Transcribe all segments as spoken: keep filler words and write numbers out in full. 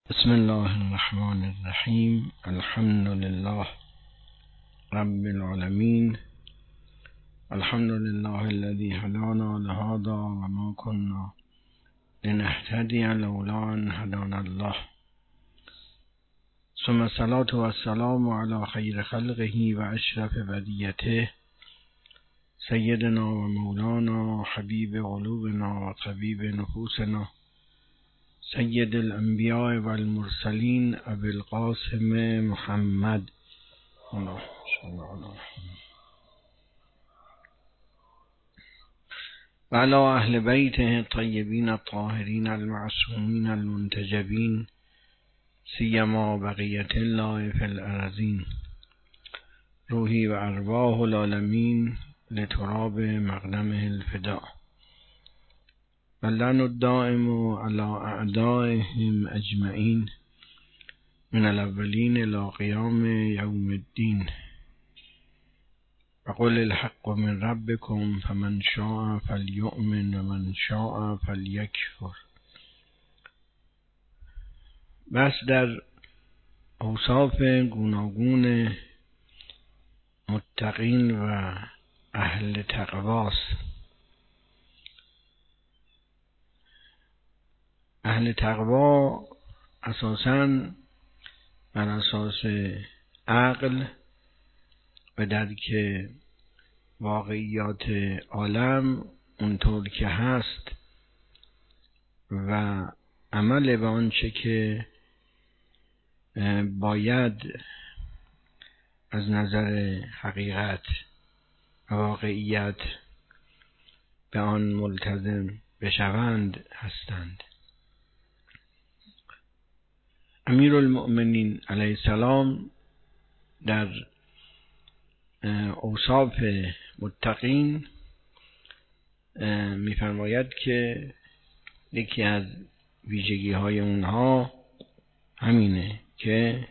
بسم الله الرحمن الرحیم. الحمد لله رب العالمین. الحمد لله الذي هدانا لهذا وما كنا لنهتدي لولا أن هدانا الله. ثم الصلاة والسلام على خير خلقه وأشرف بديته سيدنا ومولانا حبيب قلوبنا وطبيب نفوسنا سید الانبیاء والمرسلین ابی القاسم محمد و علی اهل بیته الطیبین الطاهرین المعصومین المنتجبین سیما بقیة الله فی الارضین. روحی و ارواح العالمین لتراب مقدمه الفداء. واللعن الدائم على أعدائهم أجمعين من الأولين إلى قيام يوم الدين. وقل الحق من ربكم فمن شاء فليؤمن ومن شاء فليكفر. بس در اوصاف گوناگون متقین و اهل تقواست. اهل تقوا اساساً بر اساس عقل و درک واقعیات عالم اونطور که هست و عمل به آنچه که باید از نظر حقیقت و واقعیت به آن ملتزم بشوند هستند. امیر المؤمنین علیه السلام در اوصاف متقین می‌فرماید که یکی از ویژگی های اونها همینه که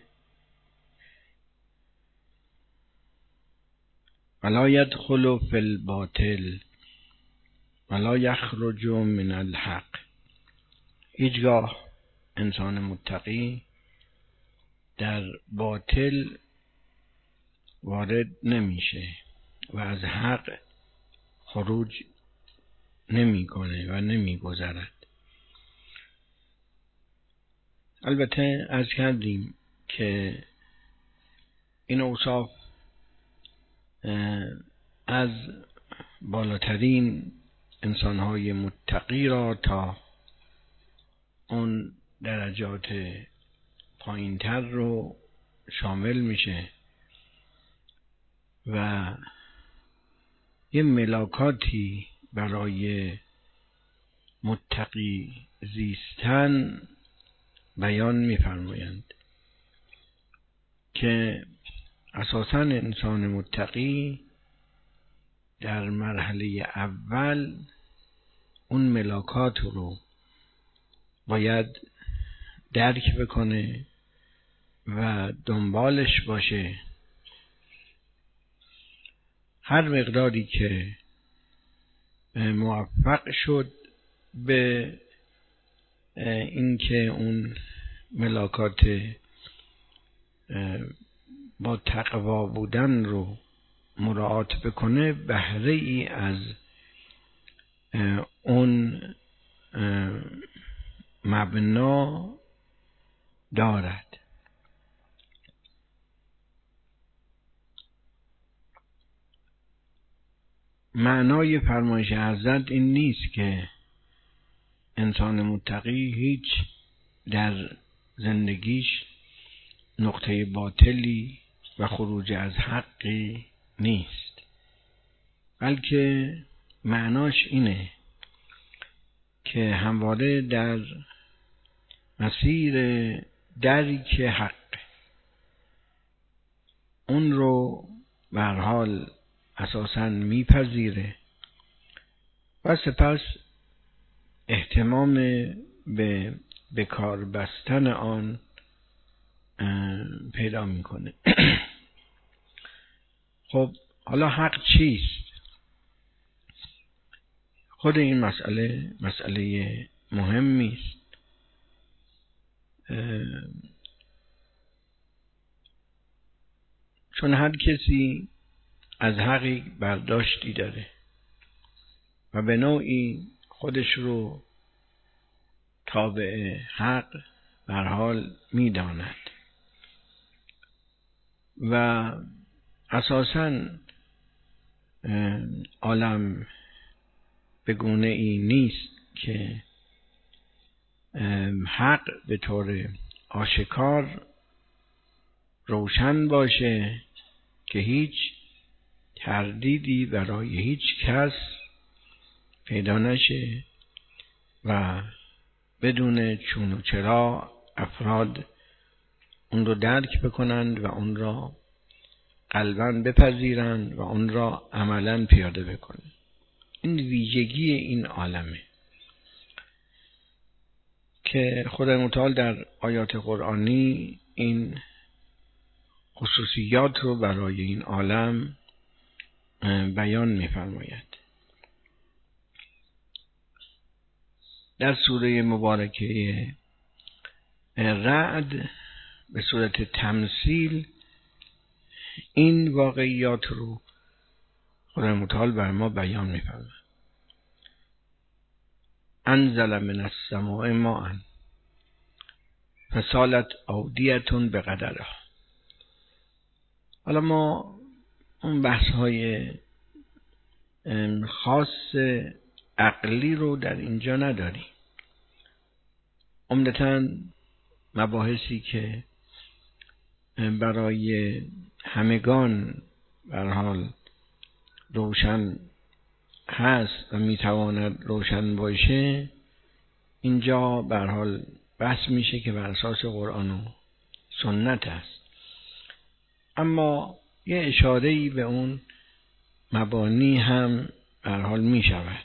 ولا یدخل فی الباطل ولا یخرج من الحق. هیچگاه انسان متقی در باطل وارد نمیشه و از حق خروج نمیکنه و نمیگذرد. البته عرض کردیم که این اوصاف از بالاترین انسانهای متقی را تا اون درجات پایینتر رو شامل میشه و یه ملاکاتی برای متقی زیستن بیان میفرمایند که اساساً انسان متقی در مرحله اول اون ملاکات رو باید درک بکنه و دنبالش باشه. هر مقداری که موفق شد به اینکه اون ملاکات با تقوا بودن رو مراعات بکنه بهره ای از اون مبنا دارد. معنای فرمایش حضرت این نیست که انسان متقی هیچ در زندگیش نقطه باطلی و خروج از حقی نیست، بلکه معناش اینه که همواره در مسیر درک حق اون رو به هر حال اساساً میپذیره و سپس اهتمام به بکار بستن آن پیدا میکنه. خب حالا حق چیست؟ خود این مسئله مسئله مهمی است چون هر کسی از حقی برداشتی داره و به نوعی خودش رو تابع حق بر حال می‌داند و اساساً عالم به گونه ای نیست که حق به طور آشکار روشن باشه که هیچ تردیدی برای هیچ کس پیدا نشه و بدون چون و چرا افراد اون رو درک بکنند و اون را قلباً بپذیرند و اون را عملاً پیاده بکنند. این ویژگی این عالمه که خدای متعال در آیات قرآنی این خصوصیات رو برای این عالم بیان می‌فرماید. در سوره مبارکه رعد به صورت تمثیل این واقعیات رو خدای متعال بر ما بیان می‌فرماید. انزل من السماء ماء فسالت اودیة بقدرها. حالا ما اون بحث های خاص عقلی رو در اینجا نداریم. عمدتاً مباحثی که برای همگان به هر حال روشن هست و میتواند روشن باشه اینجا به هر حال بحث میشه که بر اساس قرآن و سنت است. اما یه اشاره‌ای به اون مبانی هم به هر حال میشود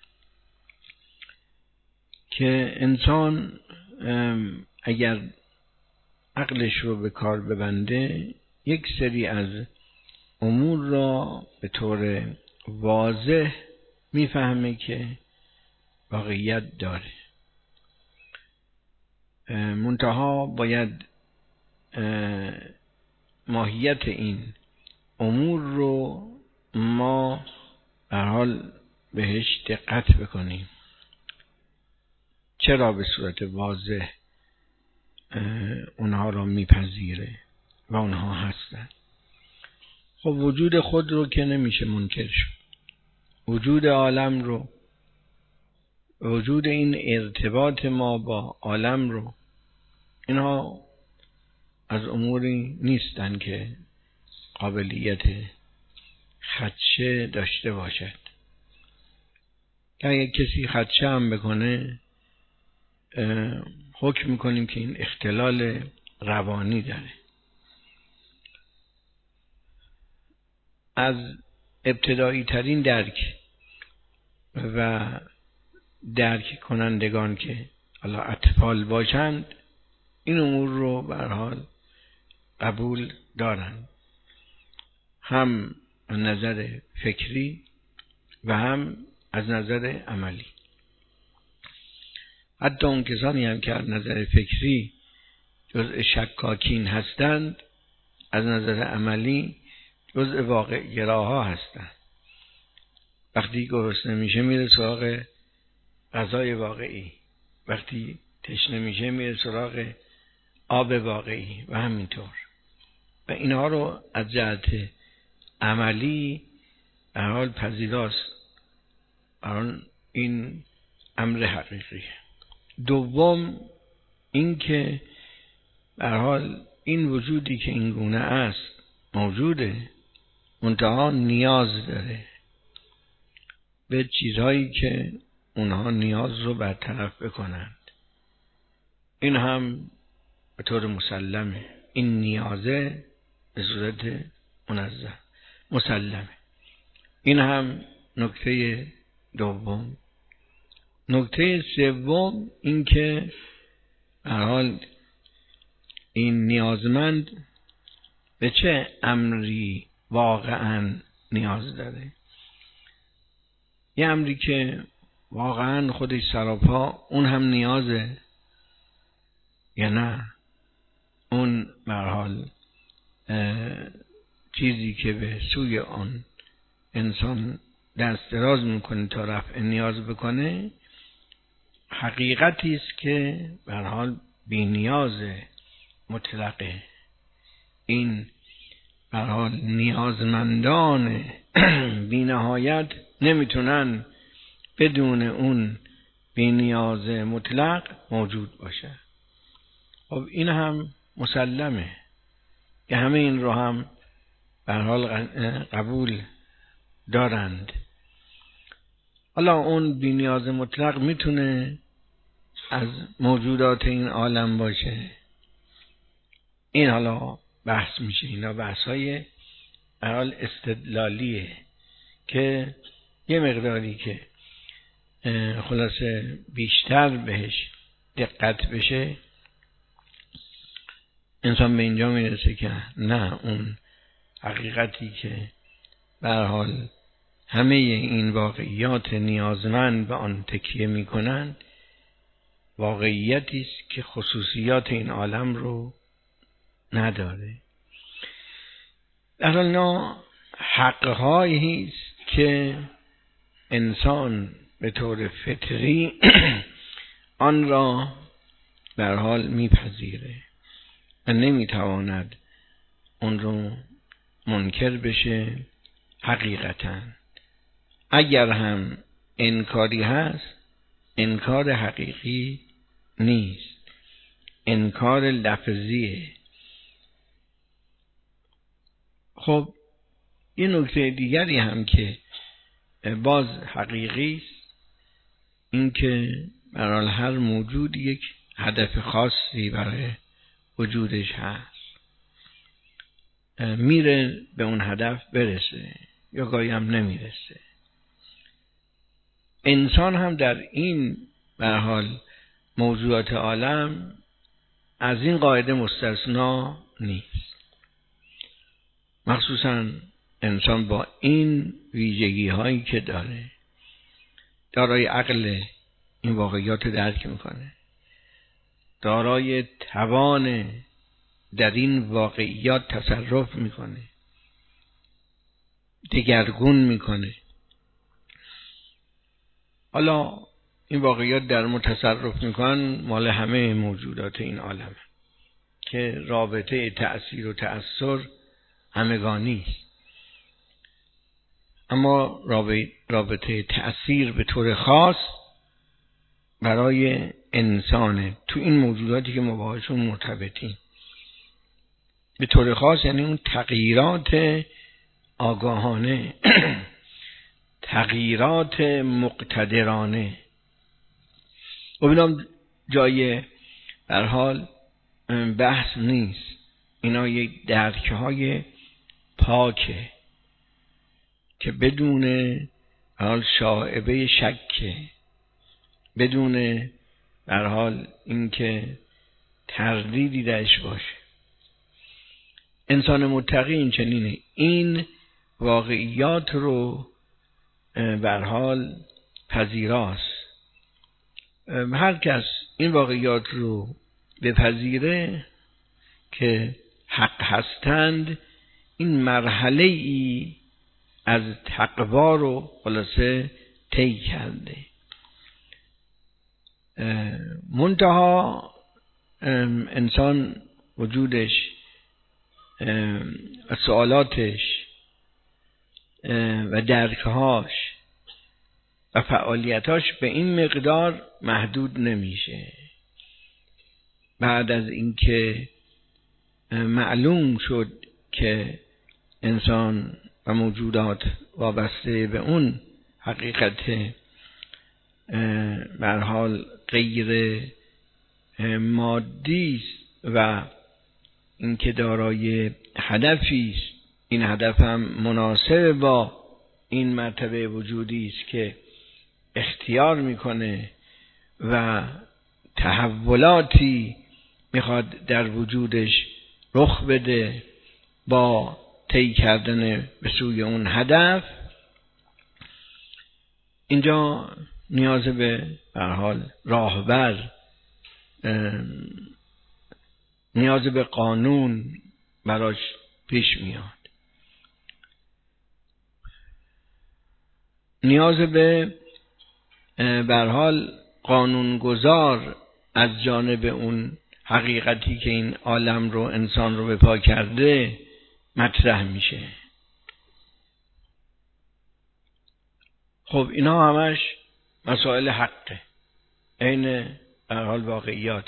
که انسان اگر عقلش رو به کار ببنده یک سری از امور را به طور واضح میفهمه که واقعیت داره. منتها باید ماهیت این امور رو ما به هر حال بهش دقت بکنیم. چرا به صورت واضح اونها را میپذیره و اونها هستن؟ خب وجود خود رو که نمیشه منکر شد، وجود عالم رو، وجود این ارتباط ما با عالم رو، اینها از اموری نیستن که قابلیت خدشه داشته باشد. اگر کسی خدشه هم بکنه حکم میکنیم که این اختلال روانی داره. از ابتدایی ترین درک و درک کنندگان که حالا اطفال باشند این امور رو به هر حال قبول دارند، هم از نظر فکری و هم از نظر عملی. حتی اون کسانی هم که از نظر فکری جزء شکاکین هستند از نظر عملی جزء واقع گراها هستند. وقتی گرسنه میشه میره سراغ غذای واقعی، وقتی تشنه میشه میره سراغ آب واقعی و همینطور. و اینها رو از جهت عملی به هر حال پذیراست. این امر حقیقیه. دوم این که به هر حال این وجودی که این گونه است موجوده، منتها نیاز داره به چیزهایی که اونها نیاز رو برطرف بکنند. این هم به طور مسلمه، این نیازه به صورت منظم مسلمه. این هم نکته دوم. نکته سوم این که به هر حال این نیازمند به چه امری واقعا نیاز داره. یه امری که واقعا خودش سراپا اون هم نیازه یا نه اون به هر حال چیزی که به سوی آن انسان دست دراز میکنه تا رفع نیاز بکنه حقیقتی است که به هر حال بی‌نیاز مطلقه. این به هر حال نیازمندان بی‌نهایت نمیتونن بدون اون بی‌نیاز مطلق موجود باشه. خب این هم مسلمه که همه این رو هم به هر حال قبول دارند. حالا اون بی‌نیاز مطلق میتونه از موجودات این عالم باشه، این حالا بحث میشه، اینا بحث‌های به هر حال استدلالیه که یه مقداری که خلاصه بیشتر بهش دقت بشه انسان به اینجا میرسه که نه، اون حقیقتی که به هر حال همه این واقعیات نیازمند به آن تکیه میکنن واقعیتی است که خصوصیات این عالم رو نداره. در حال نه حقهایی است که انسان به طور فطری آن را به هر حال میپذیره و نمیتواند اون رو منکر بشه. حقیقتا اگر هم انکاری هست انکار حقیقی نیست، انکار لفظیه. خب یه نکته دیگری هم که باز حقیقی است این که برای هر موجود یک هدف خاصی برای وجودش هست، میره به اون هدف برسه یا گاهی هم نمیرسه. انسان هم در این به هر حال موضوعات عالم از این قاعده مستثنا نیست. مخصوصا انسان با این ویژگی هایی که داره، دارای عقل این واقعیات درک میکنه، دارای توان در این واقعیات تصرف میکنه، دگرگون میکنه. حالا این واقعیات در متصرف میکنن مال همه موجودات این عالم که رابطه تأثیر و تأثر همگانی است، اما رابطه تأثیر به طور خاص برای انسانه تو این موجوداتی که ما باهاشون مرتبطیم. به طور خاص یعنی اون تغییرات آگاهانه تغییرات مقتدرانه. و اینام جای در حال بحث نیست، اینا یک درک های پاکه که بدون حال شائبه شکه، بدون در حال اینکه تردیدی درش باشه. انسان متقی این چنینه، این واقعیات رو بر حال پذیراست. هر کس این واقعیات رو بپذیره که حق هستند، این مرحله ای از تقوا رو خلاصه طی کرده. منتها انسان وجودش سوالاتش و درکهاش و فعالیتاش به این مقدار محدود نمیشه. بعد از اینکه معلوم شد که انسان و موجودات وابسته به اون حقیقت به هر حال غیر مادی است و اینکه دارای هدفی است، این هدف هم مناسب با این مرتبه وجودی است که اختیار میکنه و تحولاتی میخواد در وجودش رخ بده با طی کردن به سوی اون هدف. اینجا نیاز به هر حال راهبر نیاز به قانون براش پیش میاد، نیاز به به هر حال قانونگذار از جانب اون حقیقتی که این عالم رو، انسان رو به پا کرده مطرح میشه. خب اینا همش مسائل حقه، عین به هر حال واقعیات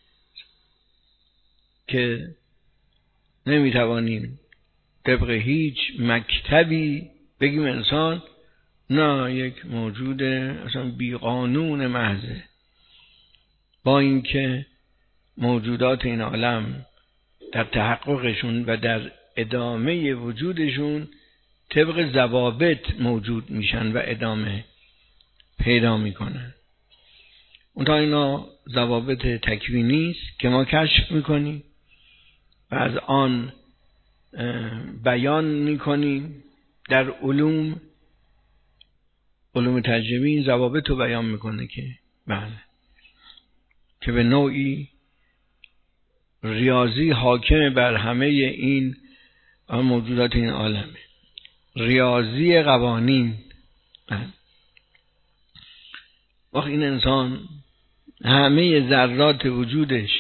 که نمیتوانیم طبق هیچ مکتبی بگیم انسان نه یک موجود اصلا بی قانون محضه، با اینکه موجودات این عالم در تحققشون و در ادامه وجودشون طبق ضوابط موجود میشن و ادامه پیدا میکنن. اونتا اینا ضوابط تکوینی است که ما کشف میکنیم و از آن بیان میکنیم در علوم علوم تجربی. این ضوابط رو بیان میکنه که بله که به نوعی ریاضی حاکم بر همه این موجودات این عالمه، ریاضی قوانین. وقت این انسان همه ذرات وجودش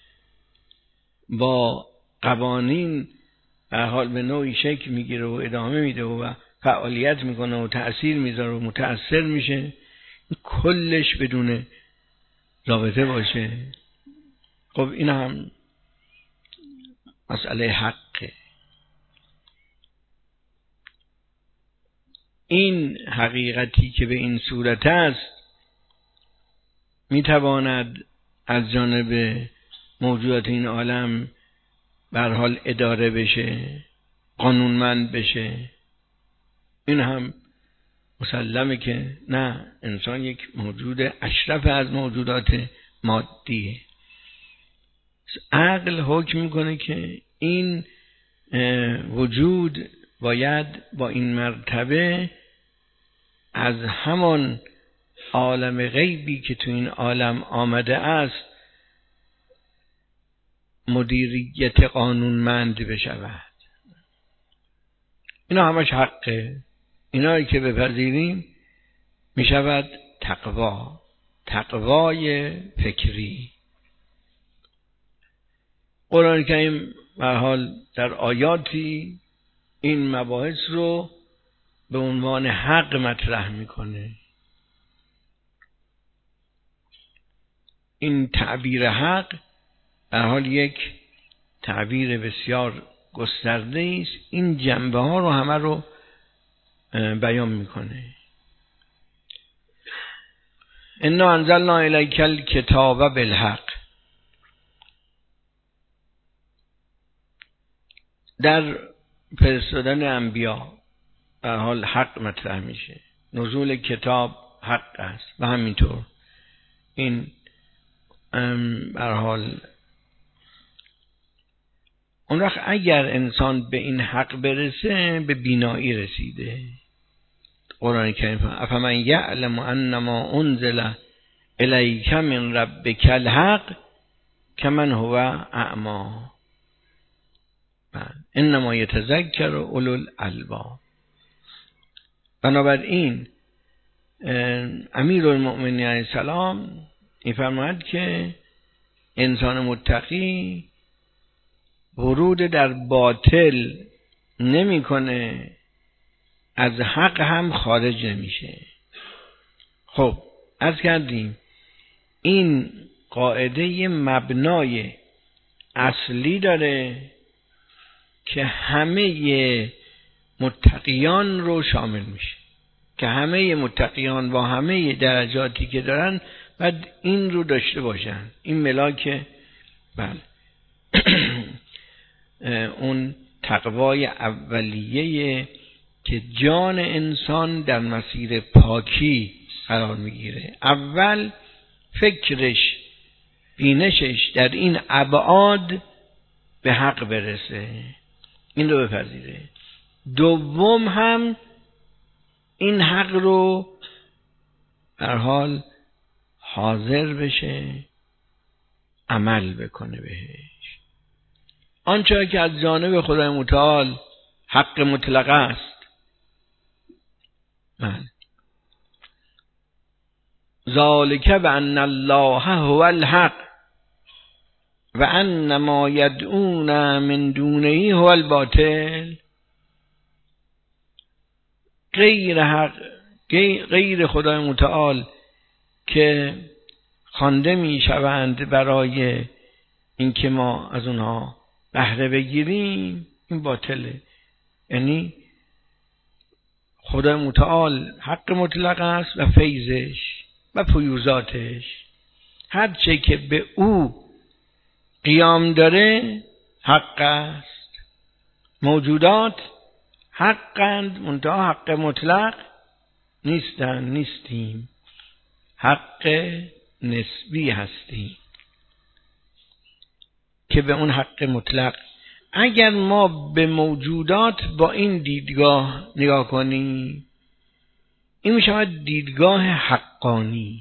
با قوانین به حال به نوعی شکل میگیره و ادامه میده و فعالیت میکنه و تأثیر میذاره و متأثر میشه، کلش بدون رابطه باشه. خب این هم مسئله حقه. این حقیقتی که به این صورت است میتواند از جانب موجودات این عالم به هر حال اداره بشه، قانونمند بشه. این هم مسلمه که نه، انسان یک موجود اشرف از موجودات مادیه. عقل حکم میکنه که این وجود باید با این مرتبه از همان عالم غیبی که تو این عالم آمده است مدیریت قانونمند بشود. اینا همش حقه. اینایی که بپذیریم میشود تقوا، تقوای فکری. قرآن کریم به هر حال در آیاتی این مباحث رو به عنوان حق مطرح میکنه. این تعبیر حق به هر حال یک تعبیر بسیار گسترده است. این جنبه ها رو همه رو بیان میکنه. انا انزلنا الیک الکتاب بالحق. در فرستادن انبیا به حال حق مطرح میشه، نزول کتاب حق است و همینطور این به حال اون وقت اگر انسان به این حق برسه به بینایی رسیده. قرآن کریم افمن یعلم انما انزل الیک من ربک الحق کمن هو اعمی انما یتذکر اولو الالباب. بنابراین امیرالمؤمنین علیه السلام می‌فرماید که انسان متقی ورود در باطل نمی‌کنه، از حق هم خارج نمیشه. خب عرض کردیم این قاعده مبنای اصلی داره که همه متقیان رو شامل میشه، که همه متقیان با همه درجاتی که دارن باید این رو داشته باشن. این ملاک بله اون تقوای اولیه که جان انسان در مسیر پاکی قرار میگیره. اول فکرش، بینشش در این ابعاد به حق برسه، این رو بپذیره. دوم هم این حق رو در حال حاضر بشه عمل بکنه بهش. آنچه که از جانب خدای متعال حق مطلق است. من ذالک بأن الله هو الحق و ان ما یدعون من دونه هو الباطل. غیر حق، غیر خدای متعال که خوانده می شوند برای اینکه ما از اونها بهره بگیریم، این باطله. یعنی خدای متعال حق مطلق است و فیضش و فیوزاتش، هر چه که به او قیام داره حق است. موجودات حقند، منتها حق مطلق نیستن، نیستیم، حق نسبی هستیم که به اون حق مطلق. اگر ما به موجودات با این دیدگاه نگاه کنیم، این می شود دیدگاه حقانی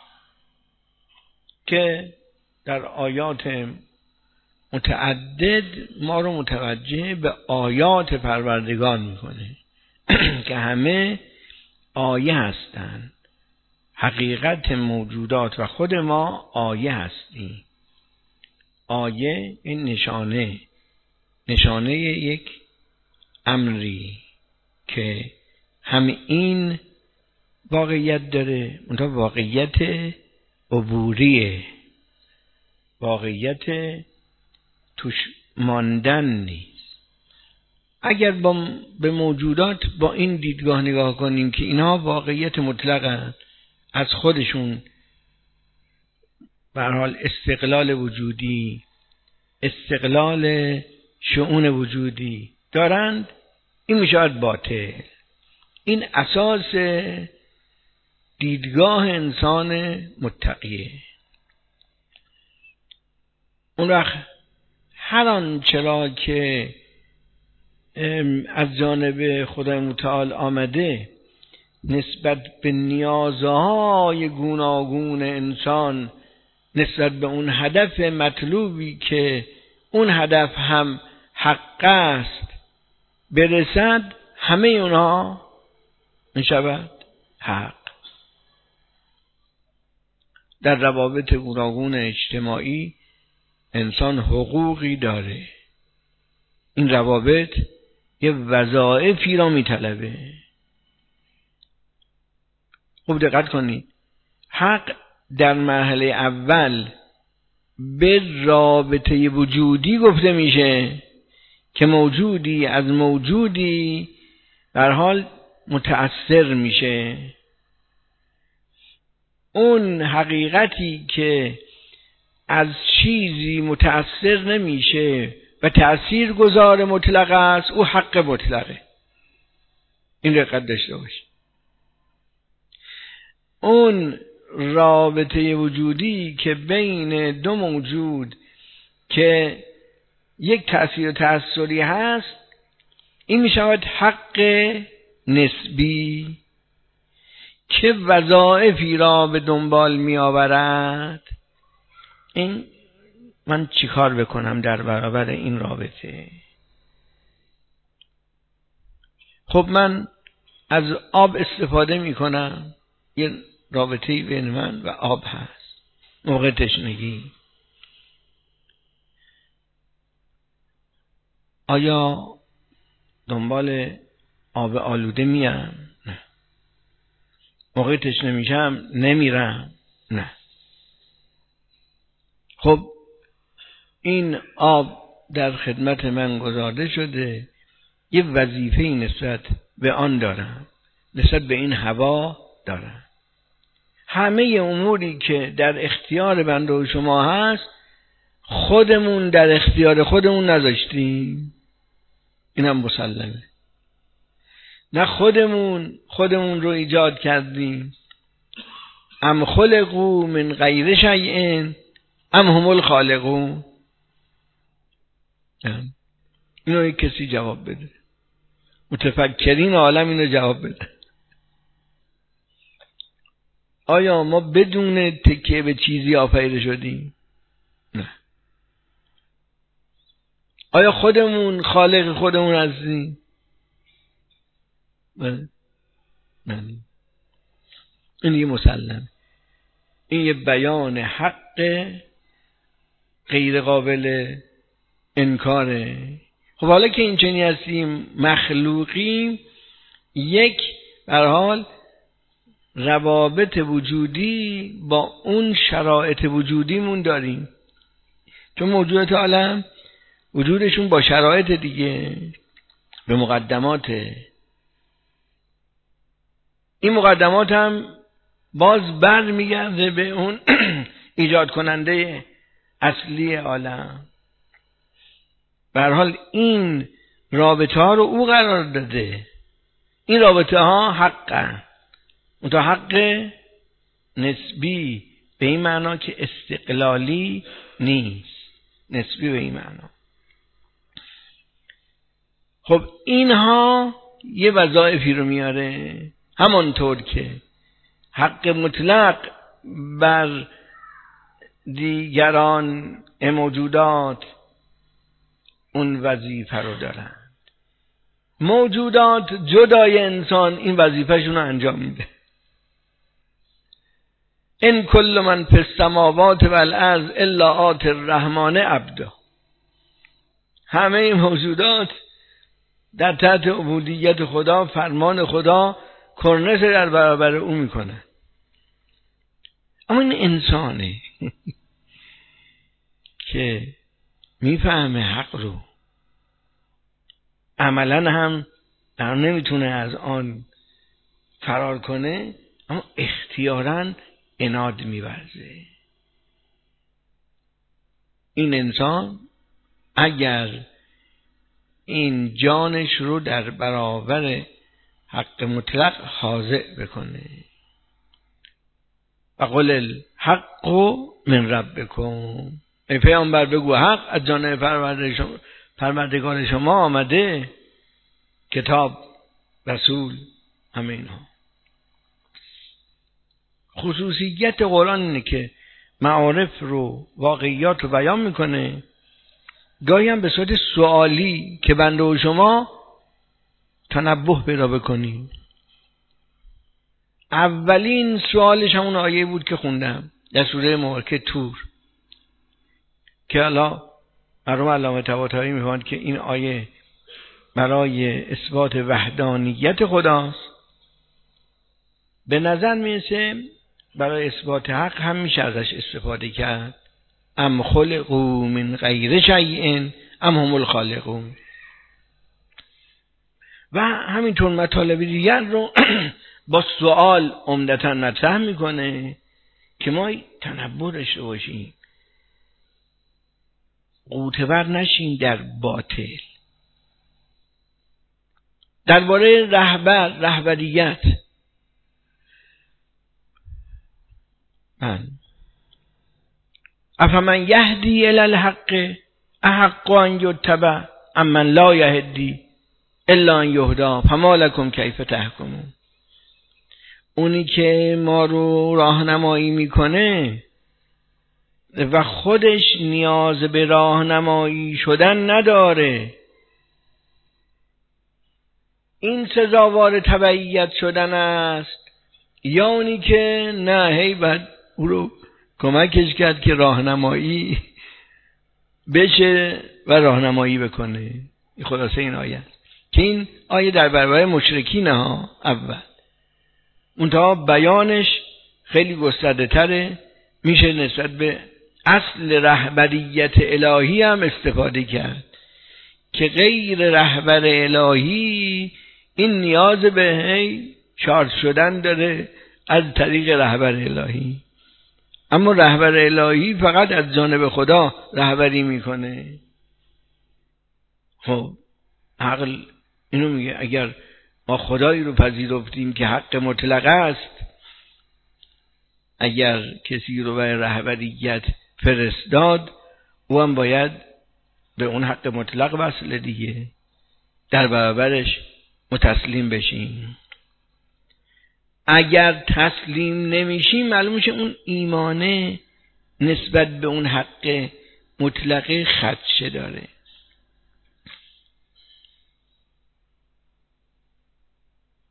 که در آیات متعدد ما رو متوجه به آیات پروردگار میکنه که همه آیه هستند. حقیقت موجودات و خود ما آیه هستیم. آیه این نشانه نشانه یک امری که هم این واقعیت داره، منتها واقعیت عبوریه، واقعیت توش ماندن نیست. اگر با به موجودات با این دیدگاه نگاه کنیم که اینها واقعیت مطلقن، از خودشون به هر حال استقلال وجودی، استقلال شؤون وجودی دارند، این میشود باطل. این اساس دیدگاه انسان متقیه. اون وقت هر آنچه را که از جانب خدای متعال آمده نسبت به نیازهای گوناگون انسان، نسبت به اون هدف مطلوبی که اون هدف هم حق است برسد، همه اونها میشود حق. در روابط گوناگون اجتماعی انسان حقوقی داره. این روابط یه وظایفی را میطلبه. خوب دقت کنید، حق در مرحله اول به رابطه وجودی گفته میشه که موجودی از موجودی در حال متأثر میشه. اون حقیقتی که از چیزی متأثر نمیشه و تأثیر گذار مطلق است، او حق مطلقه. این دقت داشته باشید. اون رابطه وجودی که بین دو موجود که یک تأثیر و تأثری هست، این می شود حق نسبی که وظایفی را به دنبال می آورد. این من چی کار بکنم در برابر این رابطه؟ خب من از آب استفاده می کنم، یه رابطه‌ای بین من و آب هست. موقع تشنگی آیا دنبال آب آلوده میم؟ نه. موقع تشنه میشم نمیرم؟ نه. خب این آب در خدمت من گذارده شده، یه وظیفه‌ای نسبت به آن دارم، نسبت به این هوا دارم. همه اموری که در اختیار بنده و شما هست، خودمون در اختیار خودمون نذاشتیم. اینم مسلمه. نه خودمون خودمون رو ایجاد کردیم. ام خلقوا من غیر شیء ام هم الخالقون. اینو یک کسی جواب بده. متفکرین عالم اینو جواب بده. آیا ما بدون تکیه به چیزی آفریده شدیم؟ نه. آیا خودمون خالق خودمون هستیم؟ بله بله. این یه مسلم، این یه بیان حق غیر قابل انکاره. خب حالا که این چنین هستیم، مخلوقیم، یک به هر حال روابط وجودی با اون شرایط وجودیمون داریم، چون موجودات عالم وجودشون با شرایط دیگه، به مقدمات. این مقدمات هم باز بر میگرده به اون ایجاد کننده اصلی عالم. به هر حال این رابطه ها رو او قرار داده، این رابطه ها حقن، منتها حق نسبی، به این معنا که استقلالی نیست، نسبی به این معنا. خب اینها یه وظایفی رو میاره، همانطور که حق مطلق بر دیگران موجودات اون وظیفه رو دارن. موجودات جدای انسان این وظیفهشون رو انجام میده. ان کل من فی السماوات والارض الا آتی الرحمن عبدا. همه موجودات در تحت عبودیت خدا، فرمان خدا، کرنس در برابر او میکنن. اما این انسانه که میفهمه حق رو، عملا هم در نمیتونه از آن فرار کنه، اما اختیاراً عناد میورزه. این انسان اگر این جانش رو در برابر حق مطلق خاضع بکنه، و قل الحق من ربکم، ای پیامبر بگو حق از جانب پروردگار شما آمده، کتاب، رسول، همه اینها. خصوصیت قرآن اینه که معارف رو، واقعیات رو بیان میکنه، گاهی هم به صورت سوالی که بنده و شما تنبه پیدا بکنیم. اولین سوالش همون آیه بود که خوندم در سوره مبارکه طور، که حالا مرحوم علامه طباطبایی میفرمایند که این آیه برای اثبات وحدانیت خداست. به نظر میرسه برای اثبات حق هم میشه ازش استفاده کرد. ام خلقوا من غیر شیء ام هم الخالقون. و همینطور مطالب دیگر رو با سوال عمدتاً مطرح میکنه که ما تنبه داشته باشیم، غوطه‌ور نشیم در باطل. درباره رهبر، رهبریت، من افمن یهدی الی الحق احق ان یتبع ام من لا یهدی الا ان یهدا فما لکم کیف تحکمون. اونی که ما رو راهنمایی میکنه و خودش نیاز به راهنمایی شدن نداره، این سزاوار تبعیت شدن است، یا اونی که نه هی بعد او رو کمکش کرد که راهنمایی بشه و راهنمایی بکنه. این خلاصه این آیه است که این آیه در برابر مشرکین ها اول، منتها بیانش خیلی گسترده تره، میشه نسبت به اصل رهبریت الهی هم استفاده کرد که غیر رهبر الهی این نیاز به هی شارژ شدن داره از طریق رهبر الهی، اما رهبر الهی فقط از جانب خدا رهبری میکنه. خب عقل اینو میگه اگر ما خدایی رو پذیرفتیم که حق مطلق است، اگر کسی رو برای رهبریت فرستاد، او هم باید به اون حق مطلق وصل دیگه، در برابرش متسلیم بشیم. اگر تسلیم نمیشیم معلوم میشه اون ایمانه نسبت به اون حق مطلقه خدشه داره.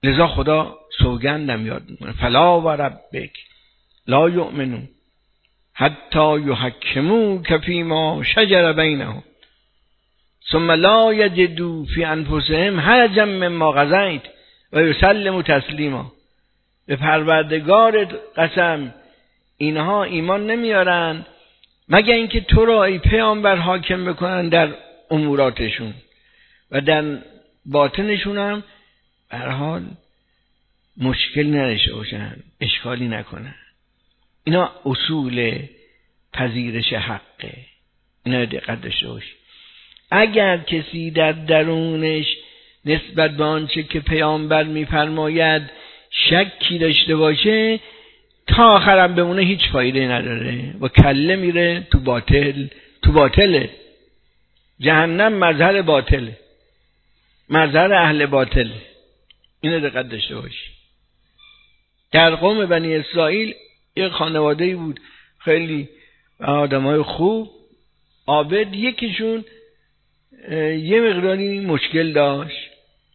لذا خدا سوگندم یاد میکنه فلا و ربک لا یؤمنون حتی یحکموک فیما شجر بینهم ثم لا یجدوا فی انفسهم حرجا مما قضیت و یسلموا تسلیما. به پروردگار قسم اینها ایمان نمیارن مگر اینکه تو را ای پیامبر حاکم بکنن در اموراتشون و در باطنشون هم به هر حال مشکل نداشته باشن، اشکالی نکنن. اینا اصول پذیرش حقه، اینا دقت داشته باش. اگر کسی در درونش نسبت به آنچه که پیامبر میفرماید شکی داشته باشه تا آخرم بمونه هیچ فایده نداره و کله میره تو باطل، تو باطله. جهنم مظهر باطله، مظهر اهل باطله. اینو دقت داشته باش. در قوم بنی اسرائیل یک خانواده‌ای بود خیلی آدمای خوب عابد، یکیشون یه مقداری مشکل داشت.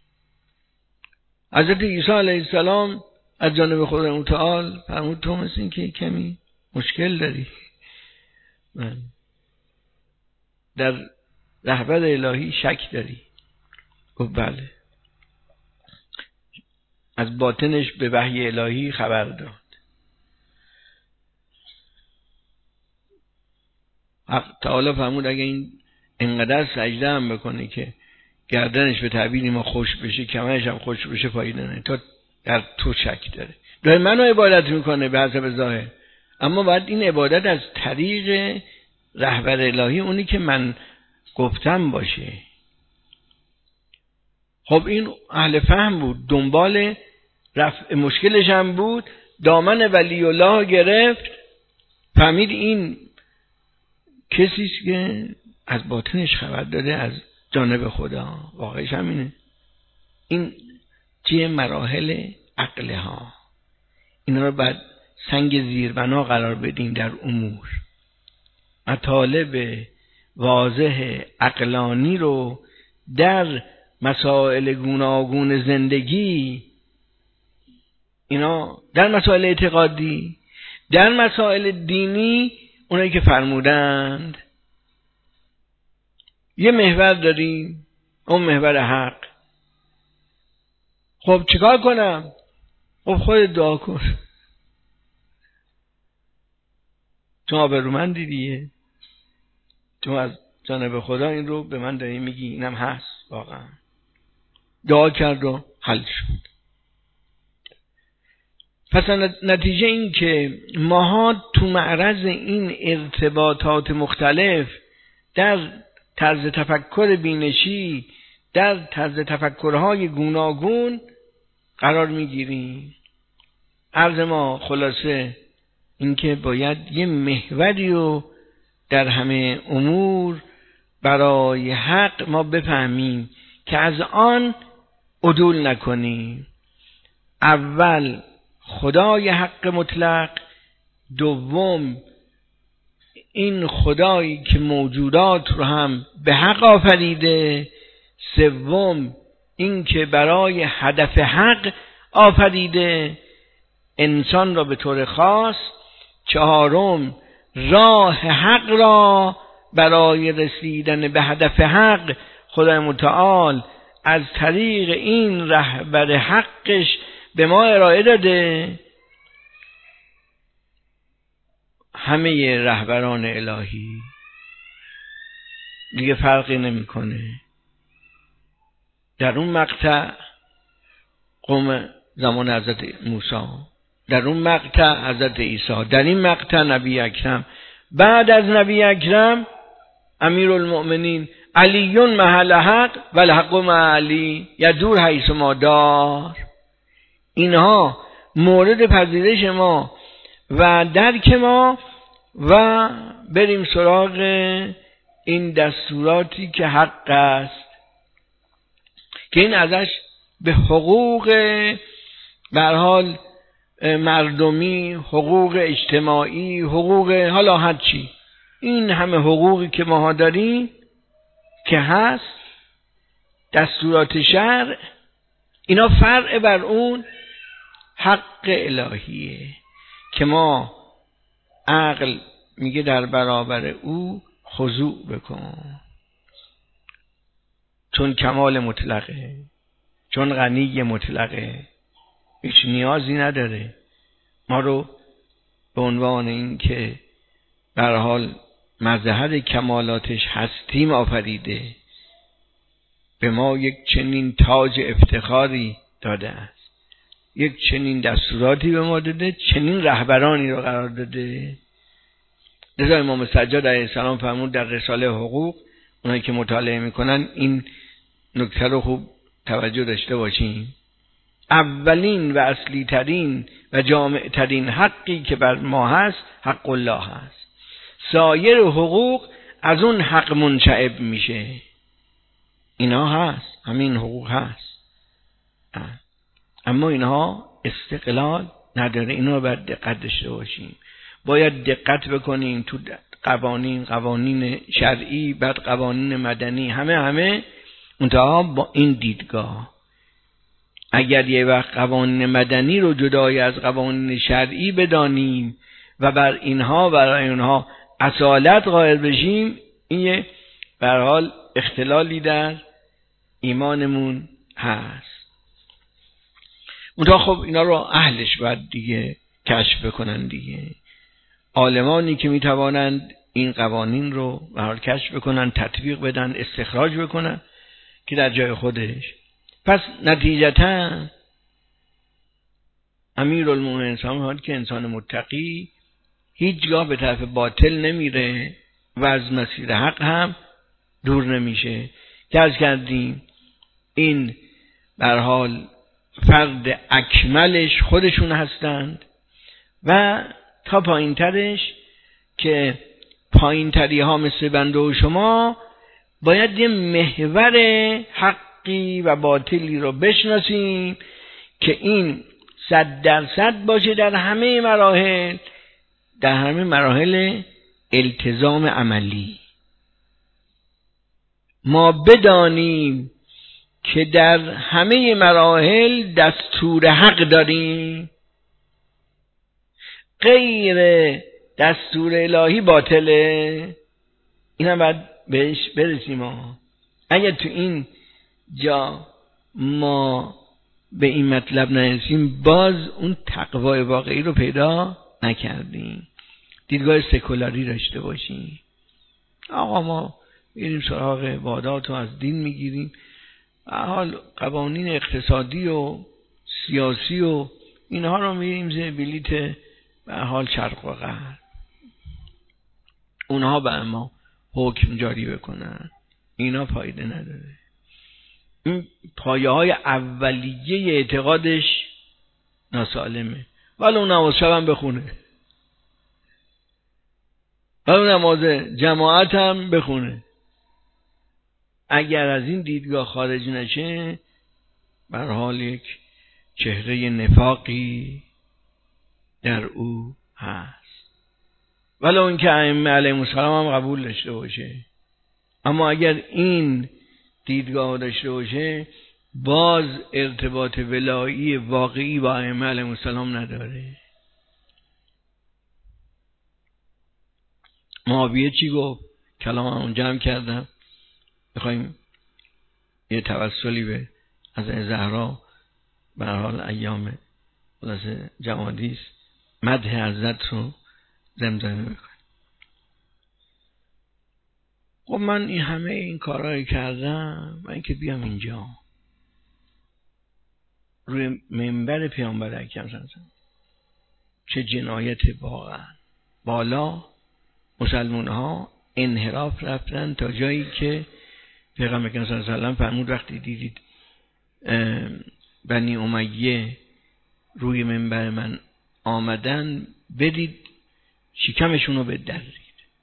حضرت عیسی علیه السلام از جانب خدا متعال فرمود تو مثل این که کمی مشکل داری، من در رهبر الهی شک داری. گفت بله. از باطنش به وحی الهی خبر داد. حق تعالی فرمود اگه این انقدر سجده هم بکنه که گردنش به تعبیر ما خوش بشه، کمرش هم خوش بشه، فایده نه، تا در تو شک داره. داره منو عبادت میکنه به حسب ظاهر، اما باید این عبادت از طریق رهبر الهی، اونی که من گفتم باشه. خب این اهل فهم بود، دنبال رفع مشکلش هم بود، دامن ولی الله گرفت، فهمید این کسیست که از باطنش خبر داده از جانب خدا. واقعش همینه. این چیه؟ مراحل عقله ها. اینا رو باید سنگ زیربنا قرار بدیم در امور. مطالب واضح عقلانی رو در مسائل گوناگون زندگی، اینا در مسائل اعتقادی، در مسائل دینی، اونایی که فرمودند یه محور داریم، اون محور حق. خب چیکار کنم؟ خب خودت دعا کن، چون آبرومندی دیگه، چون از جانب خدا این رو به من داری میگی، اینم هست واقعا. دعا کرد و حل شد. پس نتیجه این که ماها تو معرض این ارتباطات مختلف در طرز تفکر بینشی، در طرز تفکرهای گوناگون قرار میگیریم. عرض ما خلاصه این که باید یه محوری رو در همه امور برای حق ما بفهمیم که از آن عدول نکنیم. اول خدای حق مطلق، دوم این خدایی که موجودات رو هم به حق آفریده، سوم این که برای هدف حق آفریده انسان را به طور خاص، چهارم راه حق را برای رسیدن به هدف حق خدای متعال از طریق این رهبر حقش به ما ارائه داده. همه رهبران الهی دیگه فرقی نمیکنه. در اون مقطع قوم زمان حضرت موسی، در اون مقطع حضرت عیسی، در این مقطع نبی اکرم، بعد از نبی اکرم امیرالمؤمنین علی محل حق و الحق مع علی یدور حیث ما دار. اینها مورد پذیرش ما و درک ما و بریم سراغ این دستوراتی که حق است، که این ازش به حقوق به هر حال مردمی، حقوق اجتماعی، حقوق حالا هر چی، این همه حقوقی که ما داریم که هست، دستورات شرع، اینا فرع بر اون حق الهیه که ما عقل میگه در برابر او خضوع بکن، چون کمال مطلقه، چون غنی مطلقه، هیچ نیازی نداره ما رو به عنوان این که به هر حال مظهر کمالاتش هستیم آفریده، به ما یک چنین تاج افتخاری داده است، یک چنین دستوراتی به ما داده، چنین رهبرانی رو قرار داده. لذا امام سجاد علیه السلام فرمود در رساله حقوق، اونایی که مطالعه میکنن این نکته رو خوب توجه داشته باشین، اولین و اصلی ترین و جامع ترین حقی که بر ما هست حق الله هست. سایر حقوق از اون حق منشعب میشه. اینا هست، همین حقوق هست، اما اینها استقلال نداره. اینا رو باید دقت داشته باشیم، باید دقت بکنیم تو قوانین، قوانین شرعی، بعد قوانین مدنی، همه همه منتها با این دیدگاه. اگر یه وقت قوانین مدنی رو جدای از قوانین شرعی بدانیم و بر اینها برای اونها اصالت قائل بشیم، این به هر حال اختلالی در ایمانمون هست. منتها خب اینا رو اهلش باید دیگه کشف بکنن دیگه، عالمانی که میتوانند این قوانین رو به هر حال کشف بکنن، تطبیق بدن، استخراج بکنن که در جای خودش. پس نتیجتا امیرالمومنین فرمود که انسان متقی هیچگاه به طرف باطل نمیره و از مسیر حق هم دور نمیشه. که عرض کردیم این به هر حال فرد اکملش خودشون هستند و تا پایین ترش که پایین تری ها مثل بنده و شما باید یه محور حقی و باطلی رو بشناسیم که این صد درصد باشه در همه مراحل، در همه مراحل التزام عملی. ما بدانیم که در همه مراحل دستور حق داریم، غیر دستور الهی باطله. این هم باید بهش برسیم ها. اگر تو این جا ما به این مطلب نرسیم، باز اون تقوای واقعی رو پیدا نکردیم. دیدگاه سکولاری داشته باشیم، آقا ما میریم سراغ عبادات و از دین میگیریم، حال قوانین اقتصادی و سیاسی و اینها رو میریم زیر بلیت به حال شرق و غرب، اونها به ما حکم جاری بکنن. اینا فایده نداره. این پایه های اولیه اعتقادش ناسالمه. ولو نماز شب هم بخونه، ولو نماز جماعت هم بخونه، اگر از این دیدگاه خارج نشه به هر حال یک چهره نفاقی در او هست، ولو اینکه ائمه علیهم السلام هم قبول داشته باشه. اما اگر این دیدگاه داشته باشه، باز ارتباط ولایی واقعی با ائمه علیهم السلام نداره. معاویه چی گفت؟ کلاممون جمع کردم، میخوایم یه توسلی به حضرت زهرا به هر حال ایام خلاصه جمادی است مدح حضرت رو زمزمه بکنیم. خب من این همه این کارهایی کردم، من که بیام اینجا روی منبر پیامبر اکرم صلی الله علیه و آله، چه جنایت واقعا بالا. مسلمان ها انحراف رفتن تا جایی که پیغمبر اکرم صلی الله علیه و آله فرمود وقتی دیدید بنی امیه روی منبر من آمدن، بدید شکمشون رو بدرید.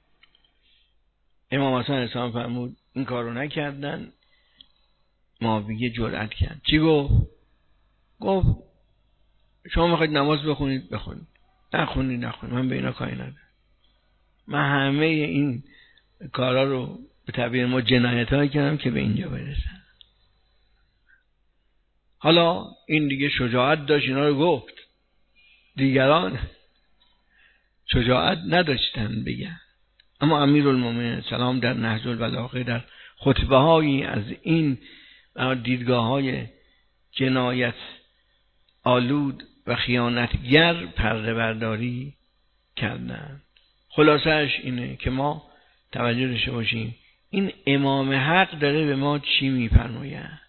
امام حسن علیه السلام فرمود این کار رو نکردن. معاویه جرأت کرد، چی گفت؟ گفت شما میخواید نماز بخونید بخونید، نخونید نخونید، من به اینا کاری ندارم. من همه این کارا رو به تعبیر ما جنایت هایی کردم که به اینجا برسن. حالا این دیگه شجاعت داشت اینا رو گفت، دیگران شجاعت نداشتن بگن. اما امیرالمومنین سلام در نهج البلاغه در خطبه هایی از این دیدگاه های جنایت آلود و خیانتگر پرده برداری کردن. خلاصش اینه که ما توجه داشته باشیم این امام حق داره به ما چی میفرماید.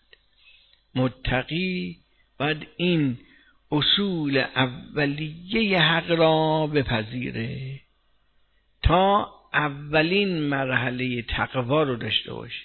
متقی باید این اصول اولیه حق را بپذیره تا اولین مرحله تقوا رو داشته باشه.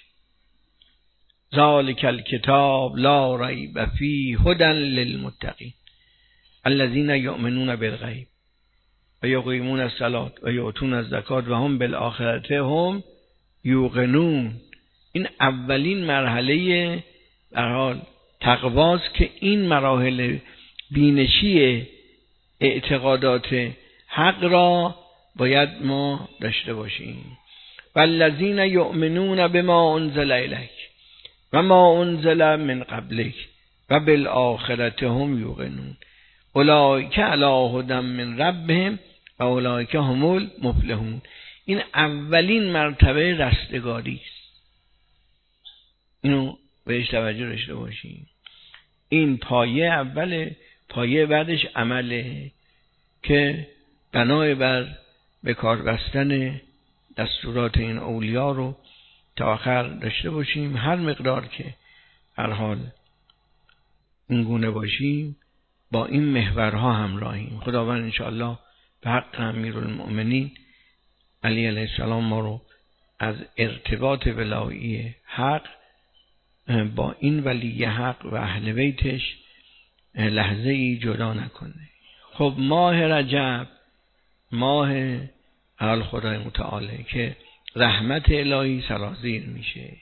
ذالک الکتاب لا ریب فیه هدی للمتقین الذین یؤمنون بالغیب و یقیمون الصلاة و یؤتون الزکات و هم بالآخرة هم یوقنون. این اولین مرحله در حال تقواست که این مراحل بینشی اعتقادات حق را باید ما داشته باشیم. والذین یؤمنون بما انزل الیک و ما انزل من قبلک و بالآخرة هم یوقنون اولئک علی هدی من ربهم و اولئک هم المفلحون. این اولین مرتبه رستگاری است، اینو بهش توجه داشته باشیم. این پایه اوله، پایه بعدش عمله که بنای بر به کار بستن دستورات این اولیا رو تا آخر داشته باشیم. هر مقدار که هر حال این گونه باشیم با این محورها همراهیم. خداوند انشاءالله به حق امیرالمؤمنین علی علیه السلام ما رو از ارتباط ولایی حق با این ولی حق و اهل بیتش لحظه ای جدا نکنه. خب ماه رجب ماه اول خدای متعالی که رحمت الهی سرازیر میشه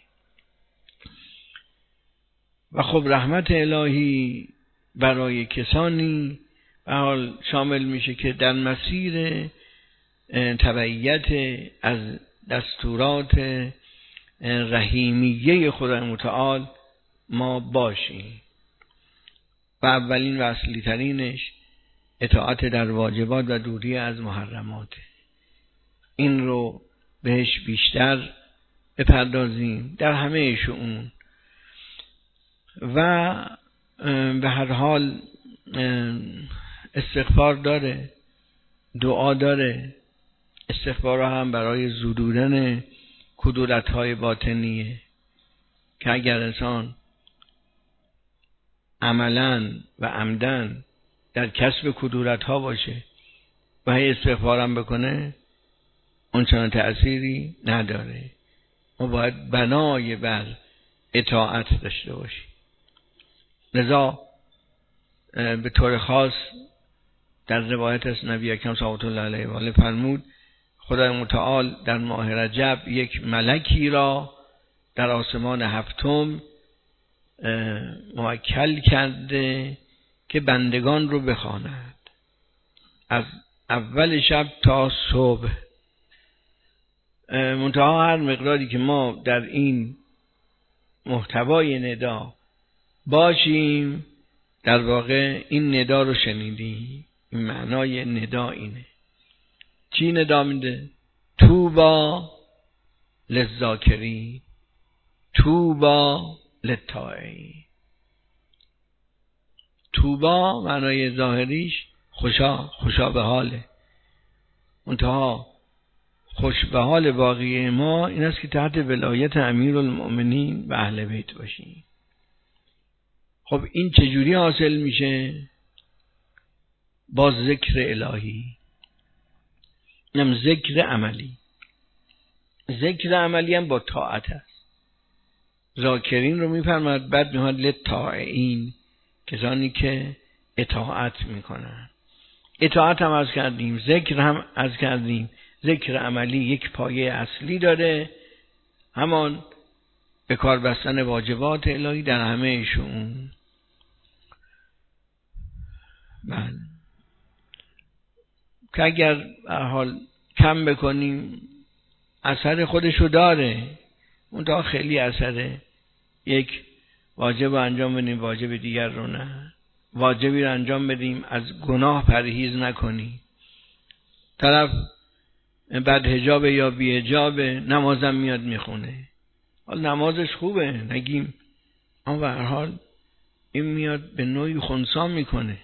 و خب رحمت الهی برای کسانی به حال شامل میشه که در مسیر تبعیت از دستورات رحیمیه خدای متعال ما باشیم و اولین و اصلی ترینش اطاعت در واجبات و دوری از محرمات. این رو بهش بیشتر بپردازیم در همه شؤون و به هر حال استغفار داره، دعا داره. استغفار هم برای زدودن کدورت‌های باطنیه که اگر انسان عملاً و عمدن در کسب کدورت‌ها باشه و هی استغفارم بکنه اون چنان تأثیری نداره. ما باید بنای بر اطاعت داشته باشیم. لذا به طور خاص در روایت از نبی اکرم صلی الله علیه و آله فرمود خدای متعال در ماه رجب یک ملکی را در آسمان هفتم موکل کرده که بندگان رو بخواند از اول شب تا صبح. منتها هر مقداری که ما در این محتوای ندا باشیم در واقع این ندا رو شنیدیم. این معنای ندا اینه. چی ندا میده؟ توبا للذاکرین توبا للطائعین. توبا معنای ظاهریش خوشا خوشا به حاله، منتها خوش به حال واقعی ما این است که تحت ولایت امیرالمؤمنین و اهل بیت باشیم. خب این چجوری حاصل میشه؟ با ذکر الهی، اینم ذکر عملی. ذکر عملی هم با طاعت است. ذاکرین رو میفرماد بعد میاد للطائعین، کسانی که اطاعت میکنن. اطاعت هم از کردیم، ذکر هم از کردیم. ذکر عملی یک پایه اصلی داره، همان به کار بستن واجبات الهی در همه شؤون. بله که اگر به حال کم بکنیم اثر خودشو داره، اون تا خیلی اثر یک واجب رو انجام بدیم، واجب دیگر رو نه. واجبی رو انجام بدیم، از گناه پرهیز نکنیم. طرف بعد حجاب یا بی حجاب نمازم میاد میخونه، حال نمازش خوبه نگیم، اما به هر حال این میاد به نوعی خنثی میکنه.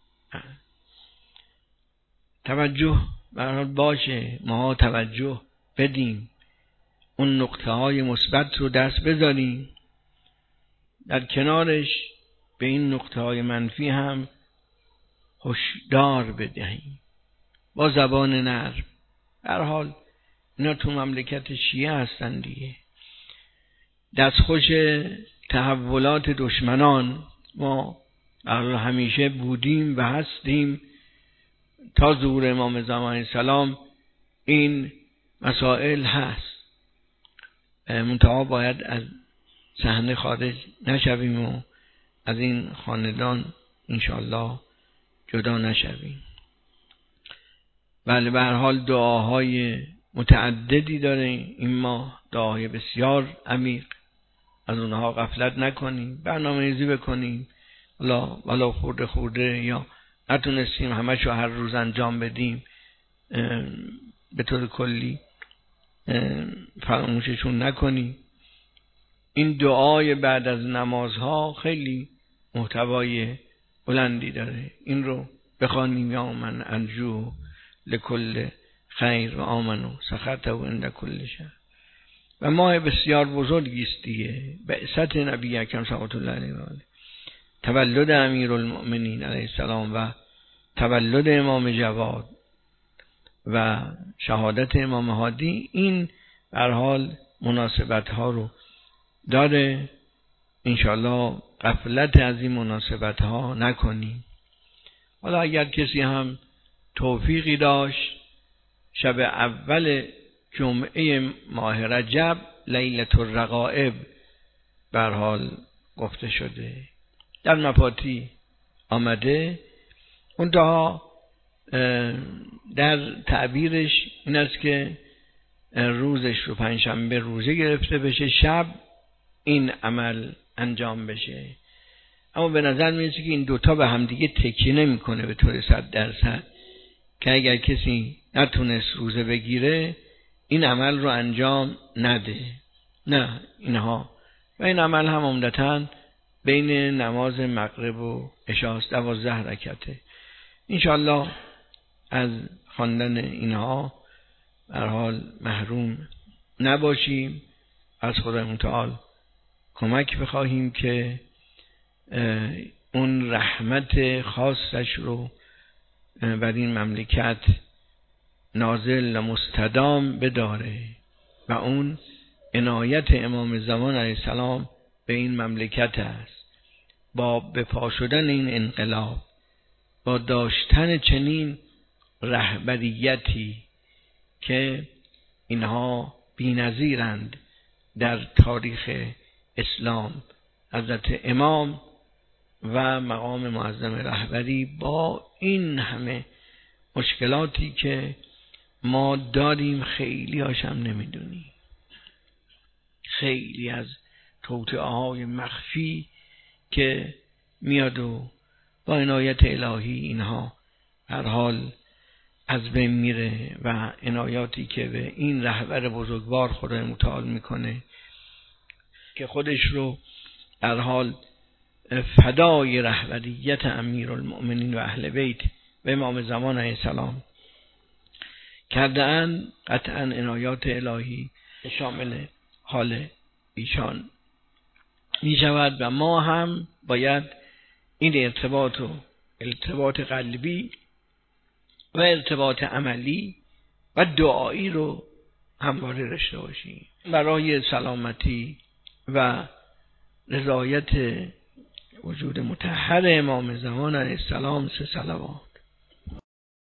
توجه به هر حال باشه، ما توجه بدیم، اون نقطه های مثبت رو دست بذاریم، در کنارش به این نقطه های منفی هم هشدار بدهیم با زبان نرم. در حال اینا تو مملکت شیعه هستن دیگه، دستخوش تحولات دشمنان ما همیشه بودیم و هستیم تا ظهور امام زمان علیه السلام. این مسائل هست، منتها باید از صحنه خارج نشویم و از این خاندان انشالله جدا نشویم. بله، به هر حال دعاهای متعددی داره این ماه، دعاهای بسیار عمیق، از اونها غفلت نکنیم، برنامه‌ریزی بکنیم. والا والا خورده خورده یا نتونستیم همشو هر روز انجام بدیم، به طور کلی فراموششون نکنیم. این دعای بعد از نمازها خیلی محتوای بلندی داره، این رو بخوانیم. یا من ارجو لکل خیر و آمنو سخطه و عند کل شر. و ماه بسیار بزرگی است دیگه، بعثت نبی اکرم صلی الله علیه و آله، تولد امیرالمؤمنین علیه السلام و تولد امام جواد و شهادت امام هادی. این به هر حال مناسبت ها رو داره، انشالله غفلت از این مناسبت ها نکنیم. حالا اگر کسی هم توفیقی داشت، شب اول جمعه ماه رجب لیلة الرغائب به هر حال گفته شده، در مفاتی آمده، منتها در تعبیرش این است که روزش رو پنجشنبه روزه گرفته بشه، شب این عمل انجام بشه. اما به نظر میاد که این دوتا به همدیگه تکیه نمیکنه به طور صد درصد، که اگر کسی نتونست روزه بگیره این عمل رو انجام نده، نه اینها. و این عمل هم عمدتاً بین نماز مغرب و عشاء دوازده رکعته. انشالله از خواندن اینها به هر حال محروم نباشیم، از خدای متعال کمک بخواهیم که اون رحمت خاصش رو بر این مملکت نازل و مستدام بداره و اون عنایت امام زمان علیه السلام به این مملکت است. با به پا شدن این انقلاب، با داشتن چنین رهبریتی که اینها بی‌نظیرند در تاریخ اسلام، حضرت امام و مقام معظم رهبری، با این همه مشکلاتی که ما داریم خیلی هاشم نمیدونی، خیلی از توطئه های مخفی که میاد و با عنایت الهی اینها هر حال از بین میره و عنایاتی که به این رهبر بزرگوار خدای متعال میکنه که خودش رو در حال فدای رهبریت امیرالمؤمنین و اهل بیت و امام زمان علیه السلام کرده اند، قطعا عنایات الهی شامل حال ایشان می شود و ما هم باید این ارتباط و ارتباط قلبی و ارتباط عملی و دعایی رو همواره داشته باشیم برای سلامتی و رضایت وجود مطهر امام زمان علیه السلام. سه صلوات.